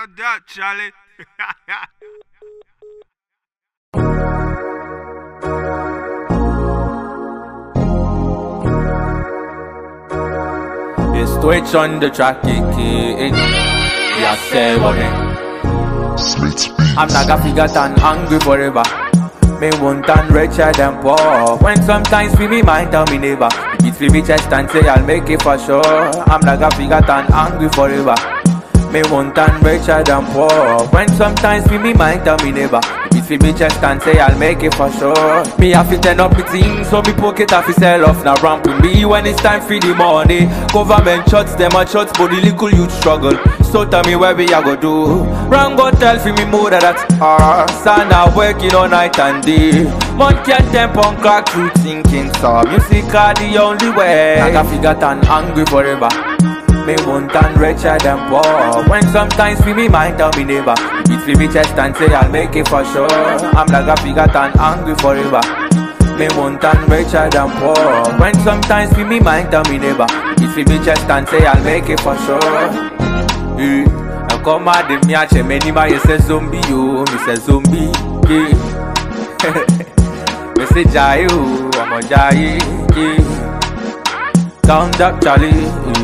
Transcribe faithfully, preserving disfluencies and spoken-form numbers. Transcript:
about that, Charlie? It's Twitch on the track, kicking. Yeah, say what it. I'm not gonna figure and angry forever. Me want and richer than poor. When sometimes feel me mind tell me neighbor. It feel me chest and say I'll make it for sure. I'm not gonna figure and angry forever. Me want and richer than poor. When sometimes feel me mind tell me neighbor. It feel me chest and say I'll make it for sure. Me have to turn up me things, so me pocket have to sell off. Now ramp with me when it's time for the money. Government shots, them a shots, but the little youth struggle. So tell me where we a go do. Wrong go tell for me more that that's our son are working all night and day. Month can temp on clock through thinking so music are the only way. I can figure and angry forever. Me want and richer than poor. When sometimes feel me mind tell me neighbor. It feel me chest and say I'll make it for sure. I'm like a figure and angry forever. Me want and richer than poor. When sometimes feel me mind tell me neighbor. It feel me chest and say I'll make it for sure. Eh, now come out the me a che many ma you say zombie yo, me say zombie. Yeah. Me say jai yo, I'm a jai. Yeah. Count up Charlie.